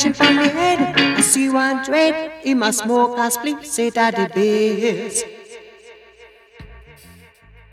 attention from the head. I see one dread, he must smoke or split, say that it is.